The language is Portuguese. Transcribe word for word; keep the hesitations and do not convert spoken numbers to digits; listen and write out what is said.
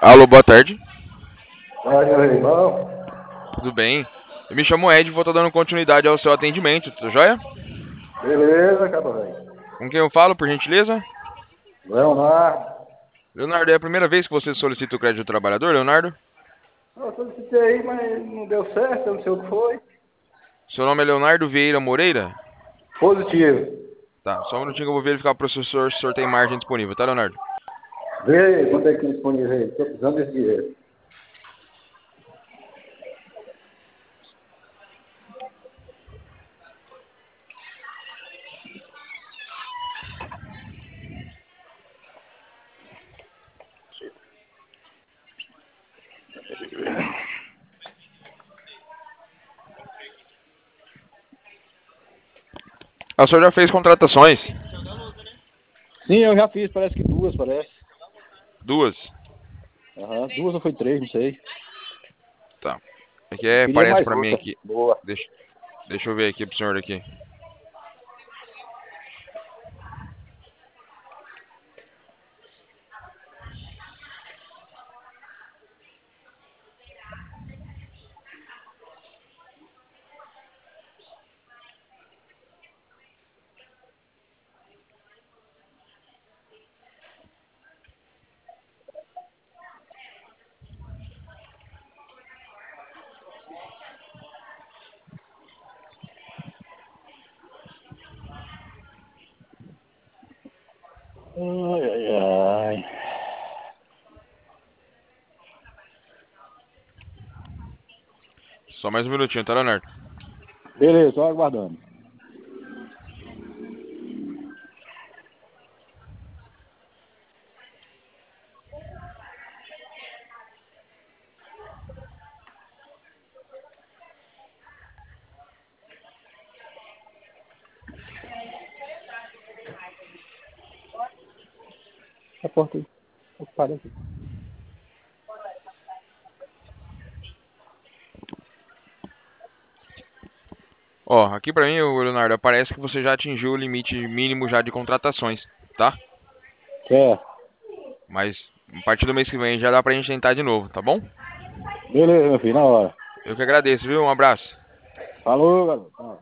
Alô, boa tarde. Vai, meu irmão. Tudo bem? Eu me chamo Ed e vou estar dando continuidade ao seu atendimento, tudo jóia? Beleza, cara, velho. Com quem eu falo, por gentileza? Leonardo. Leonardo, é a primeira vez que você solicita o crédito do trabalhador, Leonardo? Eu solicitei aí, mas não deu certo, eu não sei o que foi. Seu nome é Leonardo Vieira Moreira? Positivo. Tá, só um minutinho que eu vou verificar para o professor se o senhor tem margem disponível, tá, Leonardo? Vê aí, quanto é que tem disponível aí? Tô precisando desse dinheiro. A senhora já fez contratações? Sim, eu já fiz, parece que duas, parece. Duas? Aham, duas ou foi três, não sei. Tá. É que Eu é, queria parece mais para mim outra. aqui. Boa. Deixa, deixa eu ver aqui pro senhor aqui. Ai, ai, ai. Só mais um minutinho, tá, Leonardo? Beleza, tô aguardando. A porta aí. Ocupada aqui. Ó, aqui pra mim, ô, Leonardo, parece que você já atingiu o limite mínimo já de contratações, tá? Certo. Mas a partir do mês que vem já dá pra gente tentar de novo, tá bom? Beleza, meu filho, na hora. Eu que agradeço, viu? Um abraço. Falou, garoto.